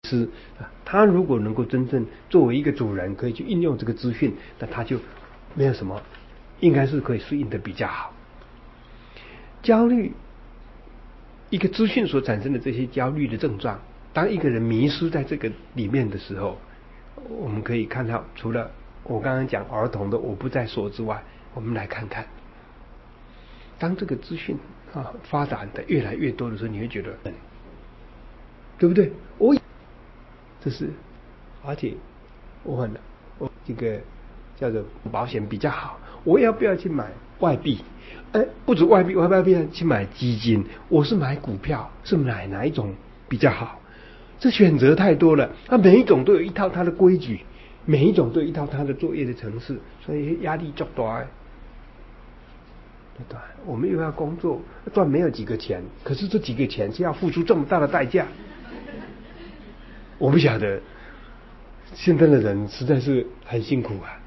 是他如果能够真正作为一个主人，可以去应用这个资讯，那他就没有什么，应该是可以适应的比较好。焦虑，一个资讯所产生的这些焦虑的症状，当一个人迷失在这个里面的时候，我们可以看到，除了我刚刚讲儿童的我不再说之外，我们来看看，当这个资讯发展的越来越多的时候，你会觉得，对不对？这是，而且我这个叫做保险比较好，我要不要去买外币？不止外币，我要不要去买基金？我是买股票，是买哪一种比较好？这选择太多了，每一种都有一套它的规矩，每一种都有一套它的作业的程式，所以压力çok大。对，我们又要工作，赚没有几个钱，可是这几个钱是要付出这么大的代价。我不晓得，现在的人实在是很辛苦啊。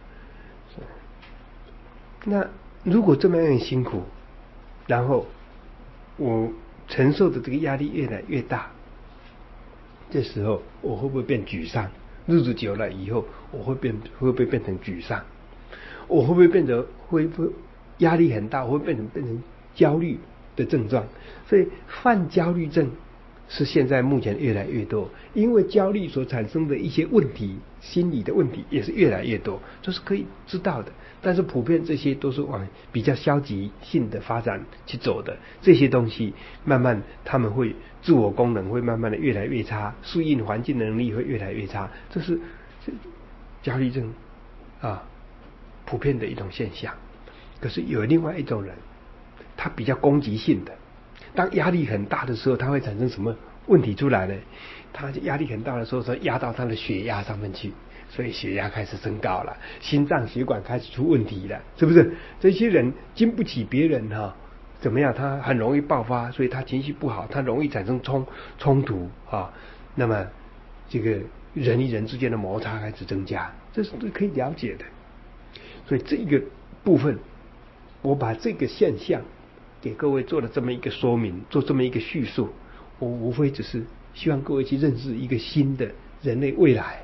那如果这么样辛苦，然后我承受的这个压力越来越大，这时候我会不会变沮丧？日子久了以后，会不会变成沮丧？我会不会变得会压力很大？我会变成焦虑的症状？所以犯焦虑症是现在目前越来越多，因为焦虑所产生的一些问题，心理的问题也是越来越多，这是可以知道的。但是普遍这些都是往比较消极性的发展去走的，这些东西慢慢他们会自我功能会慢慢的越来越差，适应环境的能力会越来越差，这是焦虑症普遍的一种现象。可是有另外一种人，他比较攻击性的，当压力很大的时候，他会产生什么问题出来呢？他压力很大的时候，他压到他的血压上面去，所以血压开始升高了，心脏血管开始出问题了，是不是？这些人经不起别人怎么样？他很容易爆发，所以他情绪不好，他容易产生冲突那么这个人与人之间的摩擦开始增加，这是可以了解的。所以这个部分，我把这个现象给各位做了这么一个说明，做这么一个叙述，我无非只是希望各位去认识一个新的人类未来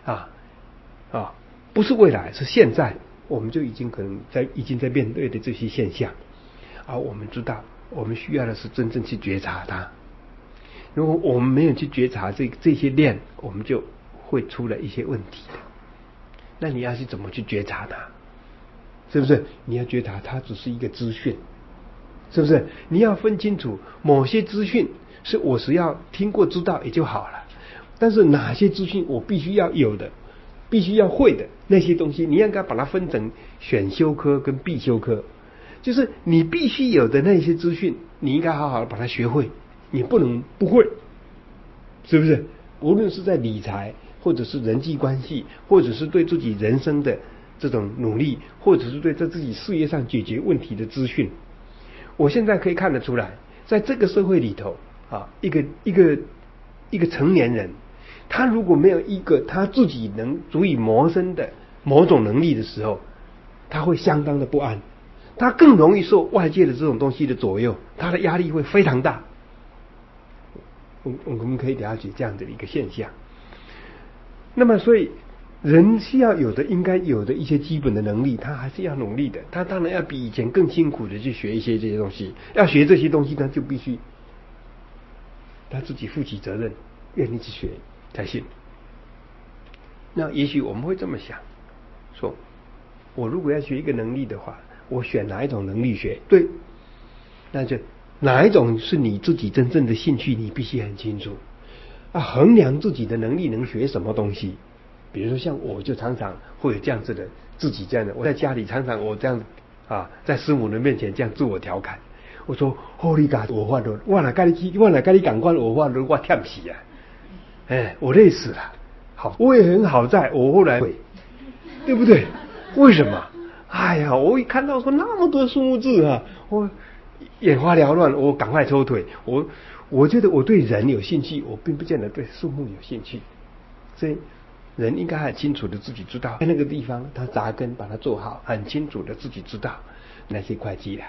不是未来，是现在，我们就已经可能已经在面对的这些现象我们知道，我们需要的是真正去觉察它。如果我们没有去觉察这些链，我们就会出了一些问题的。那你要去怎么去觉察它？是不是？你要觉察它只是一个资讯，是不是？你要分清楚，某些资讯是我只要听过知道也就好了，但是哪些资讯我必须要有的，必须要会的那些东西，你应该把它分成选修科跟必修科。就是你必须有的那些资讯，你应该好好的把它学会，你不能不会，是不是？无论是在理财，或者是人际关系，或者是对自己人生的这种努力，或者是对在自己事业上解决问题的资讯，我现在可以看得出来，在这个社会里头一个成年人，他如果没有一个他自己能足以谋生的某种能力的时候，他会相当的不安，他更容易受外界的这种东西的左右，他的压力会非常大。我们可以了解这样的一个现象。那么所以人需要有的应该有的一些基本的能力，他还是要努力的，他当然要比以前更辛苦的去学一些这些东西，要学这些东西呢，就必须他自己负起责任，愿意去学才行。那也许我们会这么想，说我如果要学一个能力的话，我选哪一种能力学？对，那就哪一种是你自己真正的兴趣，你必须很清楚衡量自己的能力能学什么东西。比如说像我就常常会有这样子的，自己这样的，我在家里常常我这样在师母的面前这样自我调侃，我说Holy God，我话都我哪跟你赶快我话都我忝死我累死了。好，我也很好在我后来会，对不对？为什么？哎呀，我一看到说那么多数字我眼花缭乱，我赶快抽腿。我觉得我对人有兴趣，我并不见得对树木有兴趣。所以人应该很清楚的自己知在那个地方他扎根把它做好，很清楚的自己知道那些块积了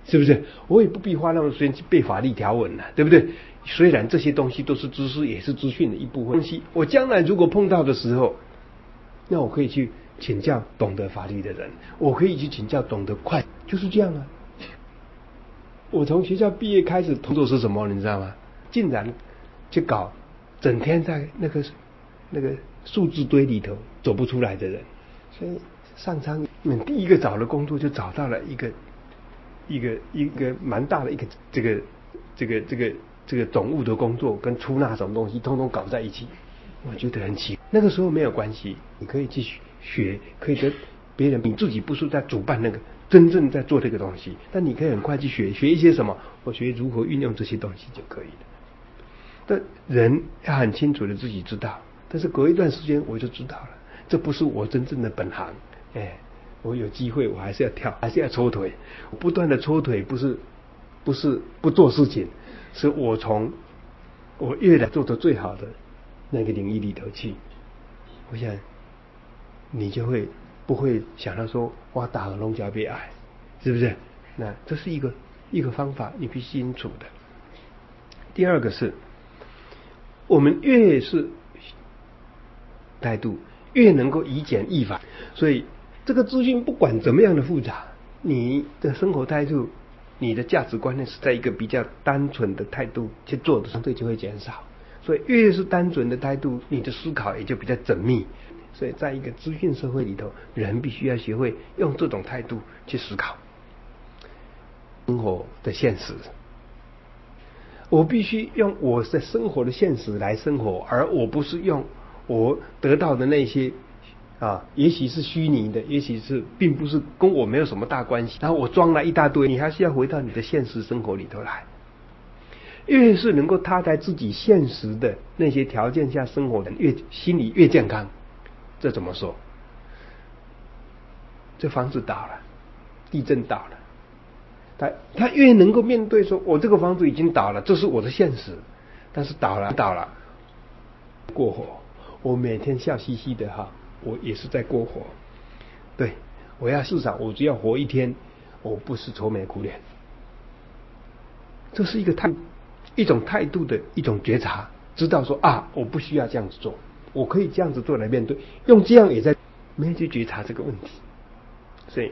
是不是？我也不必花那么多时间去背法律条文了，对不对？虽然这些东西都是知识，也是资讯的一部分。东西我将来如果碰到的时候，那我可以去请教懂得法律的人，我可以去请教懂得会计，就是这样啊。我从学校毕业开始工作是什么，你知道吗？竟然去搞整天在那个数字堆里头走不出来的人，所以上苍第一个找的工作就找到了一个蛮大的一个这个总务的工作，跟出纳什么东西通通搞在一起，我觉得很奇怪。那个时候没有关系，你可以去学，可以跟别人，你自己不是在主办那个真正在做这个东西，但你可以很快去学一些什么，我学如何运用这些东西就可以了。但人要很清楚的自己知道，但是隔一段时间我就知道了，这不是我真正的本行。我有机会我还是要跳，还是要抽腿，我不断的抽腿，不是不做事情，是我从我越来做的最好的那个领域里头去。我想你就会不会想到说哇打个龙角被爱，是不是？那这是一个方法，你必须清楚的。第二个是，我们越是态度，越能够以简易法。所以这个资讯不管怎么样的复杂，你的生活态度，你的价值观念是在一个比较单纯的态度去做的，相对就会减少。所以越是单纯的态度，你的思考也就比较缜密。所以在一个资讯社会里头，人必须要学会用这种态度去思考生活的现实。我必须用我的生活的现实来生活，而我不是用我得到的那些也许是虚拟的，也许是并不是跟我没有什么大关系，然后我装了一大堆，你还是要回到你的现实生活里头来。越是能够踏在自己现实的那些条件下生活的人，越心里越健康。这怎么说？这房子倒了，地震倒了，他越能够面对说，我这个房子已经倒了，这是我的现实，但是倒了过活，我每天笑嘻嘻的我也是在过活。对，我要至少我只要活一天，我不是愁眉苦脸。这是一种态度的一种觉察，知道说我不需要这样子做，我可以这样子做来面对，用这样也在没有去觉察这个问题。所以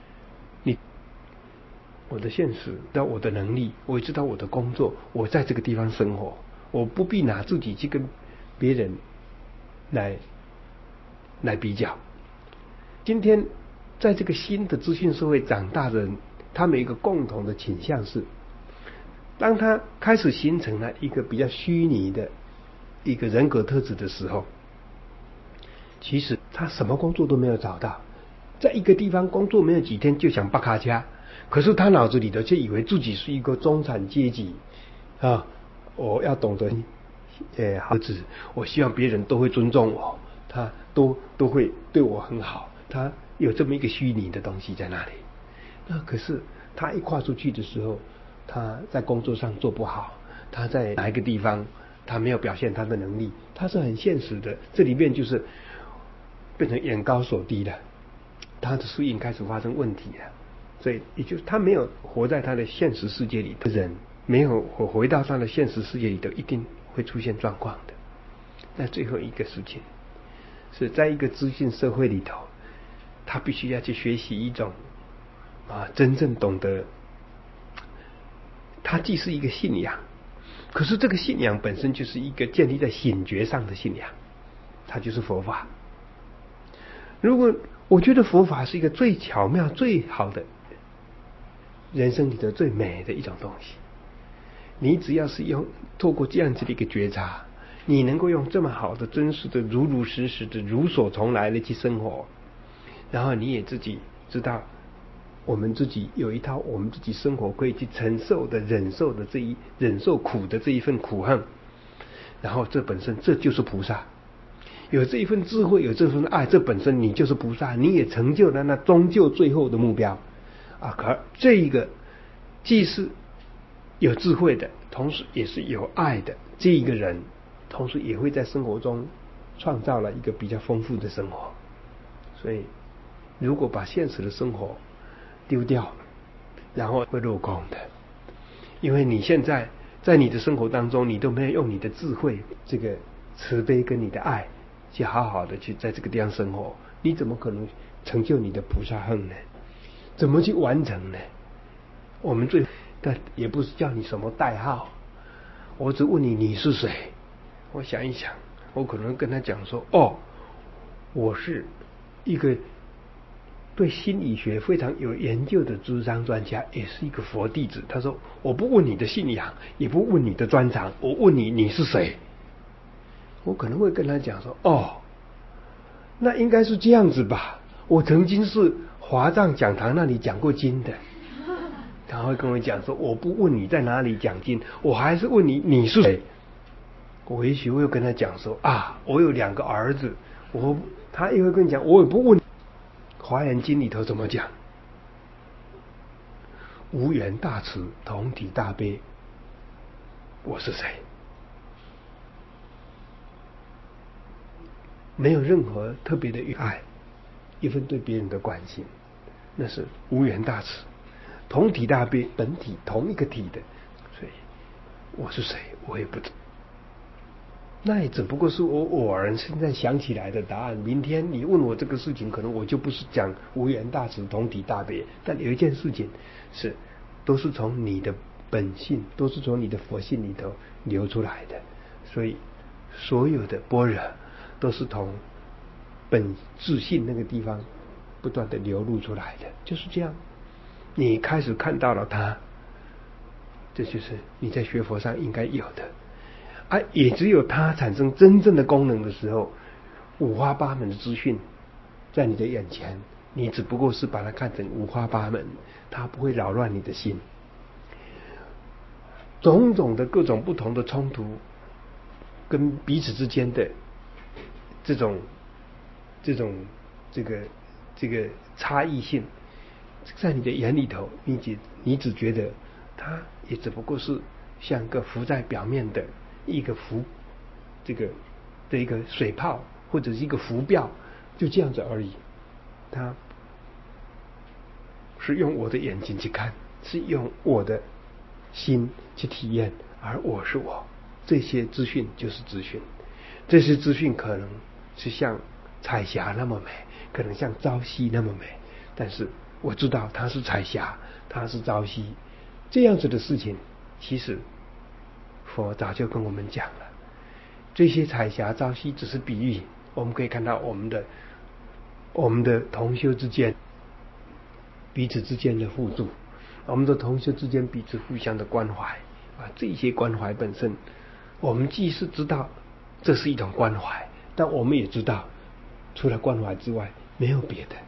我的现实，知道我的能力，我也知道我的工作，我在这个地方生活，我不必拿自己去跟别人来比较。今天在这个新的资讯社会长大的人，他们有一个共同的倾向是，当他开始形成了一个比较虚拟的一个人格特质的时候，其实他什么工作都没有找到，在一个地方工作没有几天就想拔卡家，可是他脑子里头却以为自己是一个中产阶级我要懂得好子，我希望别人都会尊重我，他都会对我很好，他有这么一个虚拟的东西在那里。那可是他一跨出去的时候，他在工作上做不好，他在哪一个地方他没有表现他的能力，他是很现实的，这里面就是变成眼高手低了，他的适应开始发生问题了。所以也就是他没有活在他的现实世界里的人，没有回到他的现实世界里头，一定会出现状况的。那最后一个事情是在一个资讯社会里头，他必须要去学习一种真正懂得，它既是一个信仰，可是这个信仰本身就是一个建立在醒觉上的信仰，它就是佛法。如果我觉得佛法是一个最巧妙最好的人生里头最美的一种东西，你只要是透过这样子的一个觉察，你能够用这么好的真实的如如实实的如所从来的去生活，然后你也自己知道我们自己有一套我们自己生活可以去承受的忍受苦的这一份苦恨，然后这本身这就是菩萨。有这一份智慧，有这份爱，这本身你就是菩萨，你也成就了那终究最后的目标可这一个既是有智慧的，同时也是有爱的这一个人，同时也会在生活中创造了一个比较丰富的生活。所以如果把现实的生活丢掉， 然后会落空的。因为你现在在你的生活当中，你都没有用你的智慧、这个慈悲跟你的爱，去好好的去在这个地方生活，你怎么可能成就你的菩萨行呢？怎么去完成呢？我们但也不是叫你什么代号，我只问你你是谁。我想一想，我可能跟他讲说，哦，我是一个对心理学非常有研究的智商专家，也是一个佛弟子。他说，我不问你的信仰，也不问你的专长，我问你你是谁。我可能会跟他讲说，哦，那应该是这样子吧，我曾经是华藏讲堂那里讲过经的。他会跟我讲说，我不问你在哪里讲经，我还是问你你是谁。我也许会跟他讲说，啊，我有2个儿子。他也会跟你讲，我也不问。华严经里头怎么讲？无缘大慈，同体大悲。我是谁？没有任何特别的爱，一份对别人的关心，那是无缘大慈。同体大悲，本体同一个体的，所以我是谁，我也不知。那也只不过是我偶然现在想起来的答案。明天你问我这个事情，可能我就不是讲无缘大慈同体大悲。但有一件事情是，都是从你的本性，都是从你的佛性里头流出来的。所以所有的般若都是从本自性那个地方不断的流露出来的，就是这样。你开始看到了它，这就是你在学佛上应该有的。也只有它产生真正的功能的时候，五花八门的资讯在你的眼前，你只不过是把它看成五花八门，它不会扰乱你的心。种种的各种不同的冲突跟彼此之间的这个差异性，在你的眼里头，你只觉得它也只不过是像个浮在表面的一个一个水泡，或者是一个浮标，就这样子而已。它是用我的眼睛去看，是用我的心去体验，而我是我。这些资讯就是资讯，这些资讯可能是像彩霞那么美，可能像朝夕那么美，但是我知道它是彩霞，它是朝夕，这样子的事情，其实佛早就跟我们讲了。这些彩霞朝夕只是比喻，我们可以看到我们的同修之间彼此之间的互助，我们的同修之间彼此互相的关怀这些关怀本身，我们既是知道这是一种关怀，但我们也知道除了关怀之外没有别的，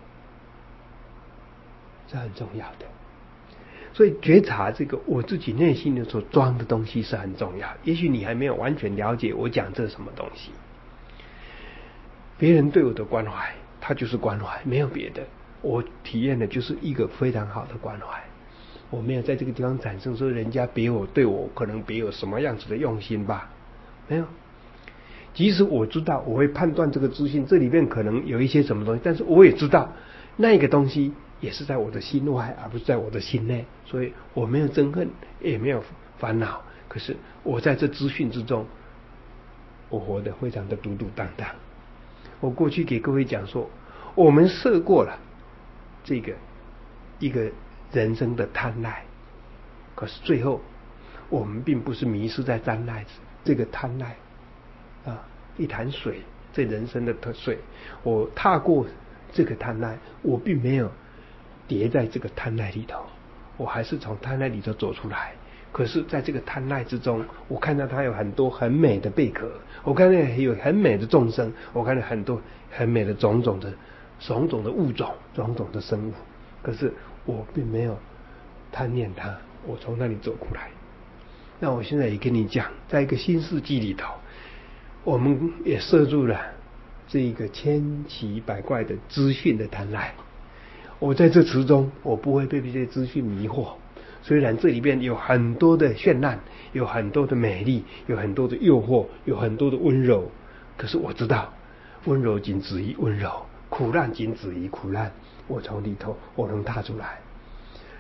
这很重要的。所以觉察这个我自己内心的所装的东西是很重要。也许你还没有完全了解我讲这什么东西。别人对我的关怀，它就是关怀，没有别的。我体验的就是一个非常好的关怀。我没有在这个地方产生说人家对我可能别有什么样子的用心吧，没有。即使我知道我会判断这个资讯这里面可能有一些什么东西，但是我也知道那个东西也是在我的心外，而不是在我的心内，所以我没有憎恨，也没有烦恼。可是我在这资讯之中，我活得非常的独独当当。我过去给各位讲说，我们涉过了这个一个人生的贪婪，可是最后我们并不是迷失在这个贪婪一潭水，这人生的水，我踏过这个贪婪，我并没有跌在这个贪婪里头，我还是从贪婪里头走出来。可是在这个贪婪之中，我看到它有很多很美的贝壳，我看到有很美的众生，我看到很多很美的种种的物种，种种的生物。可是我并没有贪恋它，我从那里走过来。那我现在也跟你讲，在一个新世纪里头，我们也摄入了这一个千奇百怪的资讯的贪婪。我在这池中，我不会被这些资讯迷惑。虽然这里边有很多的绚烂，有很多的美丽，有很多的诱惑，有很多的温柔，可是我知道温柔仅止于温柔，苦难仅止于苦难。我从里头我能踏出来。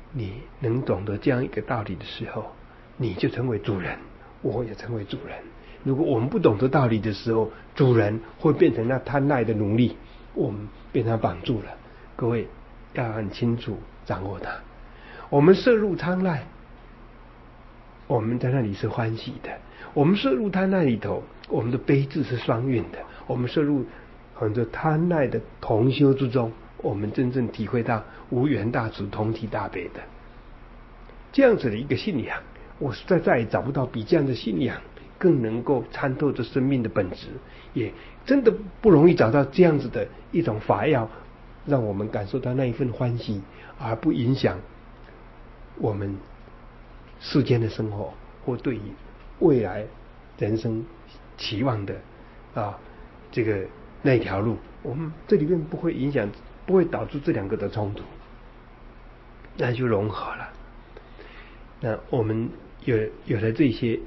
你能懂得这样一个道理的时候，你就成为主人，我也成为主人。如果我们不懂得道理的时候，主人会变成那贪爱的奴隶，我们被他绑住了。各位要很清楚掌握它。我们摄入贪爱，我们在那里是欢喜的；我们摄入贪爱里头，我们的悲智是双运的。我们摄入很多贪爱的同修之中，我们真正体会到无缘大慈同体大悲的这样子的一个信仰。我实在再也找不到比这样的信仰更能够参透着生命的本质，也真的不容易找到这样子的一种法药，让我们感受到那一份欢喜，而不影响我们世间的生活或对于未来人生期望的这个那一条路，我们这里面不会影响，不会导致这两个的冲突，那就融合了。那我们有了这些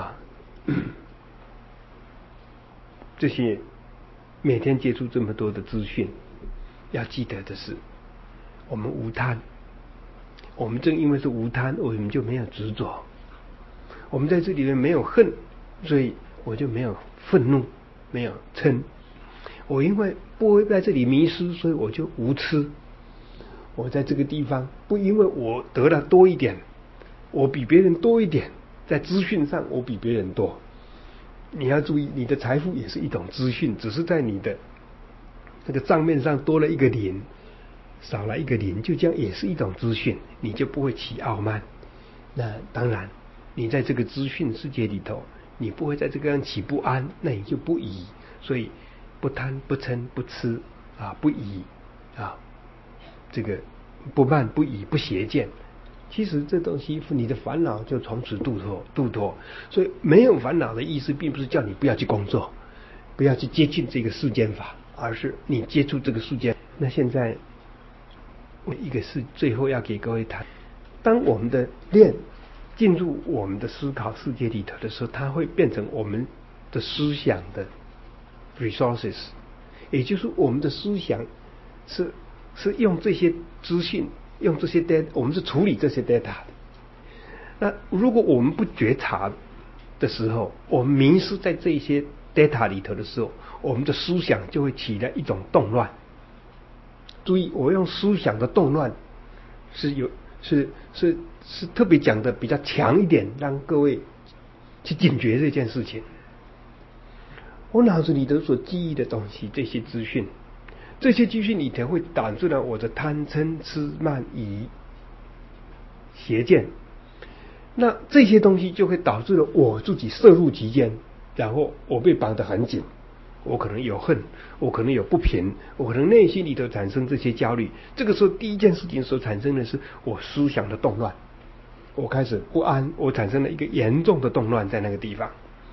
这些每天接触这么多的资讯，要记得的是，我们无贪。我们正因为是无贪，我们就没有执着。我们在这里面没有恨，所以我就没有愤怒，没有嗔。我因为不会在这里迷失，所以我就无痴。我在这个地方不因为我得了多一点，我比别人多一点，在资讯上我比别人多。你要注意，你的财富也是一种资讯，只是在你的这个账面上多了一个零，少了一个零，就这样也是一种资讯，你就不会起傲慢。那当然，你在这个资讯世界里头，你不会在这个样起不安，那你就不疑。所以不贪不嗔不痴不疑这个不慢不疑不邪见。其实这东西你的烦恼就从此度脱。所以没有烦恼的意思，并不是叫你不要去工作，不要去接近这个世间法，而是你接触这个世间。那现在一个是最后要给各位谈，当我们的念进入我们的思考世界里头的时候，它会变成我们的思想的 resources， 也就是我们的思想是用这些资讯，用这些 data， 我们是处理这些 data 的。那如果我们不觉察的时候，我们迷失在这些 data 里头的时候，我们的思想就会起来一种动乱。注意，我用思想的动乱是特别讲的比较强一点，让各位去警觉这件事情。我脑子里头所记忆的东西，这些资讯里头会导致了我的贪嗔痴慢疑邪见，那这些东西就会导致了我自己摄入其间，然后我被绑得很紧。我可能有恨，我可能有不平，我可能内心里头产生这些焦虑。这个时候第一件事情所产生的是我思想的动乱，我开始不安，我产生了一个严重的动乱在那个地方。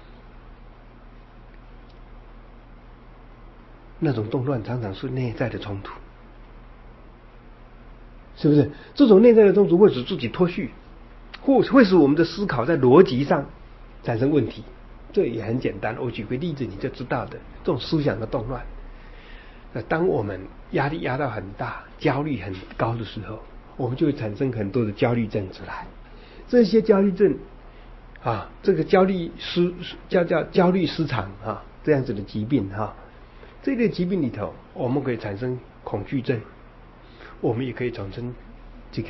那种动乱常常是内在的冲突，是不是？这种内在的冲突会使自己脱序，或会使我们的思考在逻辑上产生问题。这也很简单，我举个例子你就知道的。这种思想的动乱，当我们压力压到很大，焦虑很高的时候，我们就会产生很多的焦虑症出来。这些焦虑症这个焦虑叫焦虑失常这样子的疾病这类疾病里头，我们可以产生恐惧症，我们也可以产生这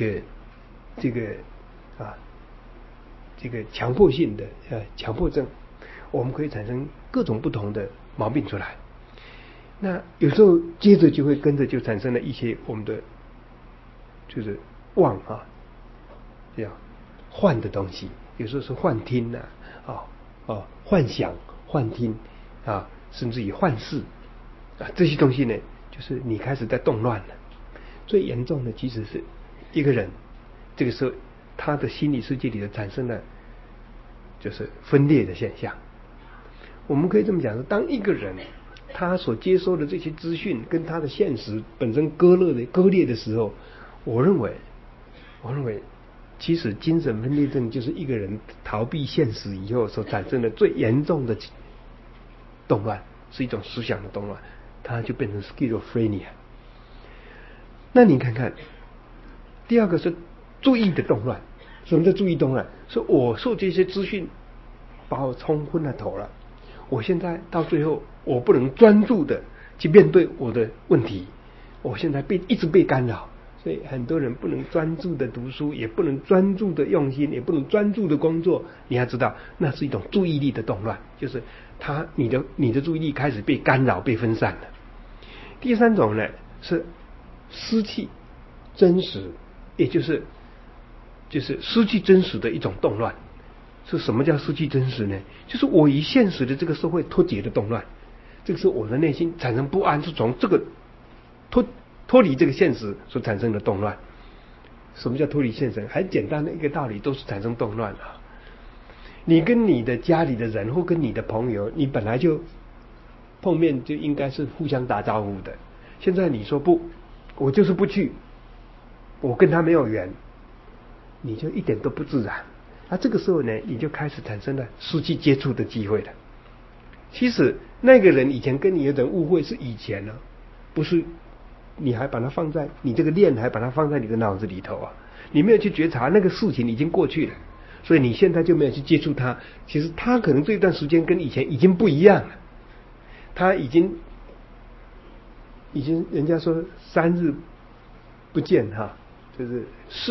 个强迫性的强迫症，我们可以产生各种不同的毛病出来。那有时候接着就会跟着就产生了一些我们的就是妄这样幻的东西，有时候是幻听幻想幻听甚至于幻视这些东西呢，就是你开始在动乱了。最严重的其实是一个人这个时候他的心理世界里头产生了就是分裂的现象。我们可以这么讲说，当一个人他所接收的这些资讯跟他的现实本身割裂的时候，我认为其实精神分裂症就是一个人逃避现实以后所产生的最严重的动乱，是一种思想的动乱，它就变成 schizophrenia。那你看看，第二个是注意的动乱。什么叫注意动乱？是我受这些资讯把我冲昏了头了，我现在到最后我不能专注的去面对我的问题，我现在一直被干扰，所以很多人不能专注的读书，也不能专注的用心，也不能专注的工作。你要知道，那是一种注意力的动乱，就是你的注意力开始被干扰、被分散了。第三种呢是失去真实，也就是失去真实的一种动乱。是什么叫失去真实呢？就是我与现实的这个社会脱节的动乱。这个是我的内心产生不安，是从这个脱离这个现实所产生的动乱。什么叫脱离现实？很简单的一个道理，都是产生动乱啊。你跟你的家里的人或跟你的朋友，你本来就碰面就应该是互相打招呼的，现在你说不，我就是不去，我跟他没有缘，你就一点都不自然。这个时候呢，你就开始产生了失去接触的机会了。其实那个人以前跟你有点误会是以前呢，不是你还把它放在你这个念还把它放在你的脑子里头啊，你没有去觉察那个事情已经过去了，所以你现在就没有去接触它。其实他可能这段时间跟以前已经不一样了，他已经人家说3日不见哈，就是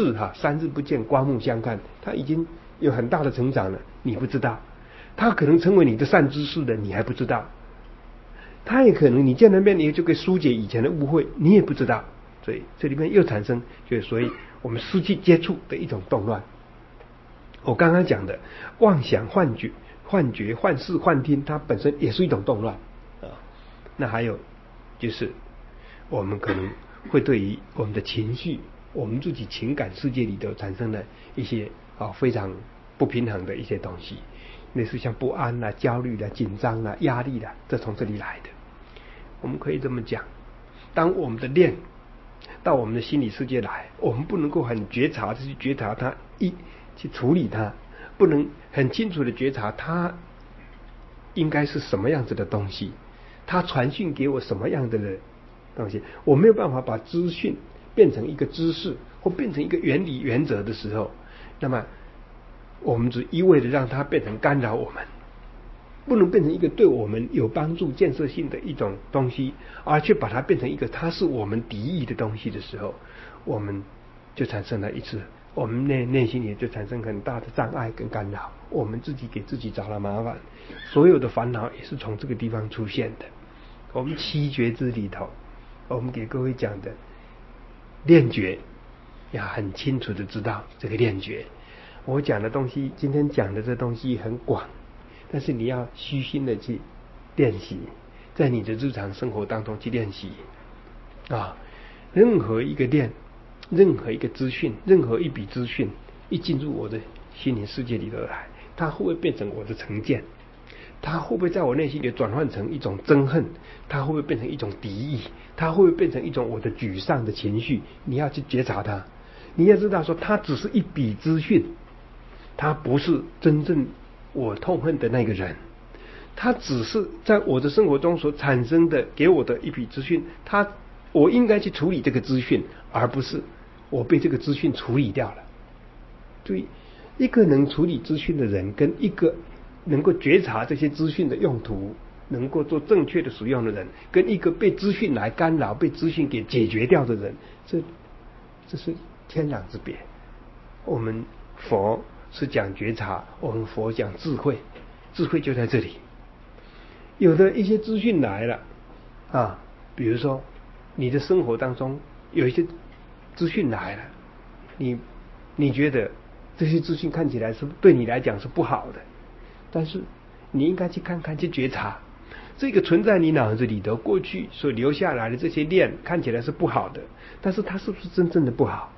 3日不见刮目相看，他已经有很大的成长了，你不知道。他可能成为你的善知识的，你还不知道。他也可能你见了面你就可以疏解以前的误会，你也不知道。所以这里面又产生所以我们失去接触的一种动乱。我刚刚讲的妄想、幻觉、幻视、幻听，它本身也是一种动乱啊。那还有就是我们可能会对于我们的情绪，我们自己情感世界里头产生了一些非常不平衡的一些东西，类似像不安啦、焦虑啦、紧张啦、压力啦，这从这里来的。我们可以这么讲，当我们的念到我们的心理世界来，我们不能够很觉察的去觉察它，去处理它，不能很清楚的觉察它应该是什么样子的东西，它传讯给我什么样的东西，我没有办法把资讯变成一个知识或变成一个原理原则的时候，那么我们只一味的让它变成干扰我们，不能变成一个对我们有帮助建设性的一种东西，而却把它变成一个它是我们敌意的东西的时候，我们就产生了我们内心也就产生很大的障碍跟干扰，我们自己给自己找了麻烦，所有的烦恼也是从这个地方出现的。我们7觉支里头，我们给各位讲的练觉，要很清楚的知道这个练觉。我讲的东西，今天讲的这东西很广，但是你要虚心的去练习，在你的日常生活当中去练习啊。任何一个任何一个资讯，任何一笔资讯一进入我的心灵世界里头来，它会不会变成我的成见？它会不会在我内心里转换成一种憎恨？它会不会变成一种敌意？它会不会变成一种我的沮丧的情绪？你要去觉察它，你要知道说它只是一笔资讯，它不是真正我痛恨的那个人，它只是在我的生活中所产生的给我的一笔资讯，我应该去处理这个资讯，而不是我被这个资讯处理掉了。注意，一个能处理资讯的人，跟一个能够觉察这些资讯的用途，能够做正确的使用的人，跟一个被资讯来干扰、被资讯给解决掉的人，这是天壤之别。我们佛是讲觉察，我们佛讲智慧，智慧就在这里。有的一些资讯来了啊，比如说你的生活当中有一些资讯来了，你觉得这些资讯看起来是对你来讲是不好的，但是你应该去看看，去觉察这个存在你脑子里头过去所留下来的这些念看起来是不好的，但是它是不是真正的不好？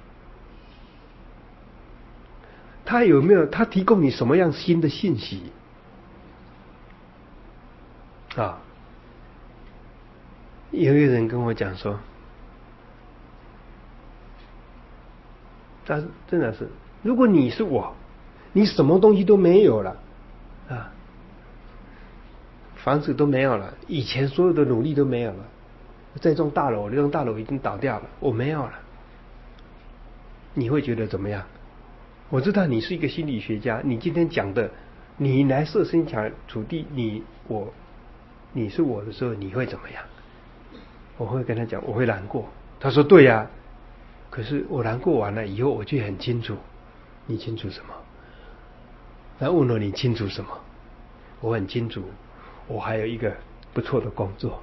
它有没有它提供你什么样新的信息啊？有一个人跟我讲说，他真的是，如果你是我，你什么东西都没有了啊，房子都没有了，以前所有的努力都没有了，这栋大楼已经倒掉了，我没有了。 你会觉得怎么样？我知道你是一个心理学家，你今天讲的，你来设身处地，你是我的时候，你会怎么样？我会跟他讲，我会难过。他说对呀，可是我难过完了以后，我就很清楚。你清楚什么？他问了你清楚什么？我很清楚，我还有一个不错的工作，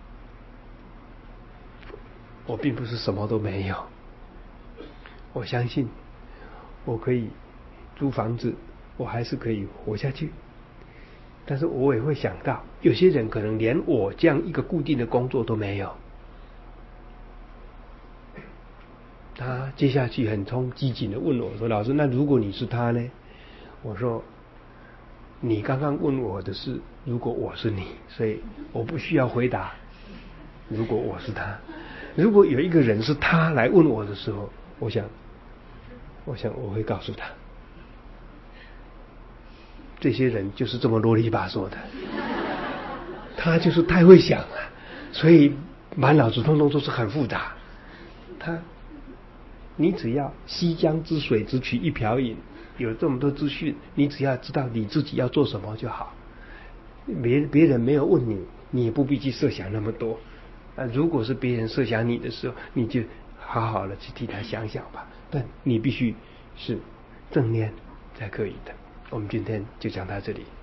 我并不是什么都没有。我相信我可以租房子，我还是可以活下去。但是我也会想到，有些人可能连我这样一个固定的工作都没有。他接下去很激情的问我说：“老师，那如果你是他呢？”我说：“你刚刚问我的是如果我是你，所以我不需要回答。如果我是他，如果有一个人是他来问我的时候，我想我会告诉他，这些人就是这么啰里吧嗦的，他就是太会想了，所以满脑子通通都是很复杂。你只要西江之水只取一瓢饮，有这么多资讯，你只要知道你自己要做什么就好。别人没有问你，你也不必去设想那么多。如果是别人设想你的时候，你就好好的去替他想想吧。但你必须是正念才可以的。我们今天就讲到这里。